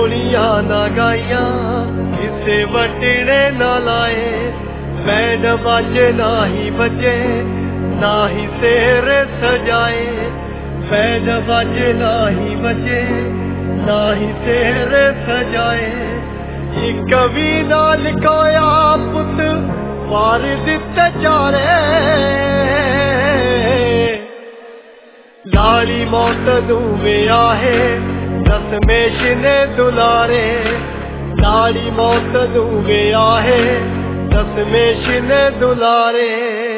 बोलियां ना गाइया किसे वटने ना लाए बैंड बाजे ना ही बजे ना ही शेर सजाए बैंड बाजे ना ही बजे ना ही शेर सजाए एक कवि ना लिखोया पुत वार दिते चारे लाड़ी मौत दूवे आहे दशमेश ने दुलारे लाड़ी मौत दूवे आहे दशमेश ने दुलारे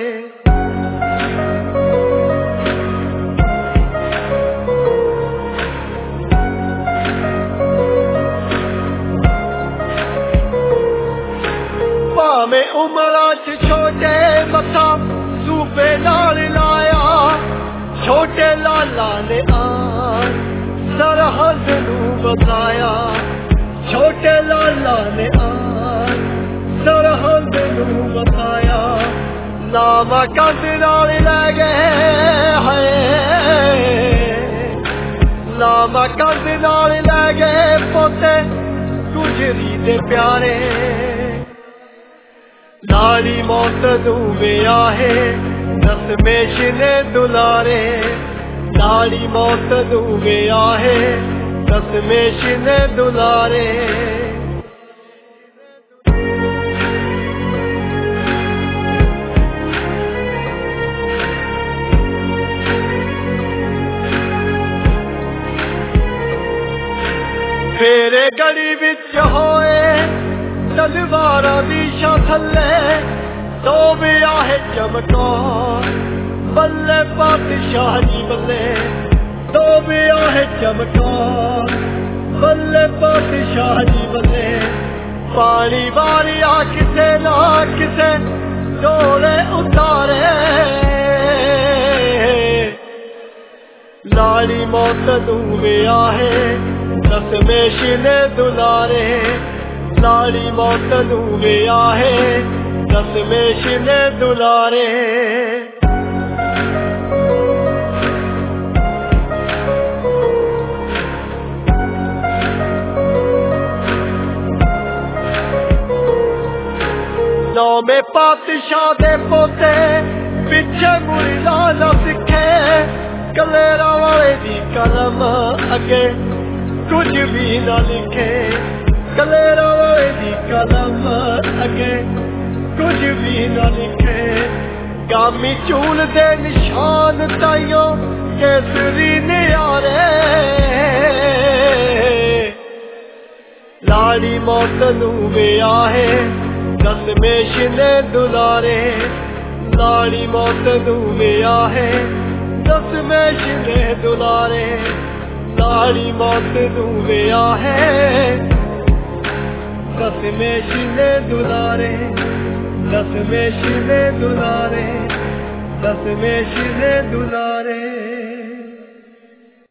भावे उमरा च छोटे मथा सूबे नाल लाया छोटे लाला ने आन सरहद नू बताया छोटे लाला ने आन सरहद नू बताया नामा कंध नाल लै गए है नामा कंध नाल लै गए पोते गुजरी दे प्यारे लाड़ी मौत दूवे आहे दशमेश ने दुलारे लाड़ी मौत दूवे आहे दशमेश ने दुलारे फेरे गली विच होए तलवारा दी शा थल्ले तो भी आहे चमकार बल्ले पातशाह जी बल्ले तो भी आहे चमकार बल्ले पातशाह जी बल्ले पानी वारी आ किसे ना किसे डोले उतारे लाड़ी मौत दूवे आहे दशमेश ने दुलारे लाड़ी मौत दूवे आहे दशमेश ने दुलारे नौ में पातशाह दे पोते पिछे मुड़ी लाला सिखे कलेरा वाले दी कलम अगे कुछ भी ना लिखे कलेरा वाले दी कलम अगे कुछ भी ना लिखे गामी चूल दे निशान ताइयों केसरी न्यारे लाड़ी मौत दूवे आहे दशमेश ने दुलारे लाड़ी मौत दूवे आहे दशमेश ने दुलारे लाड़ी मौत दूवे आहे दशमेश ने दुलारे दशमेश ने दुलारे दशमेश ने दुलारे।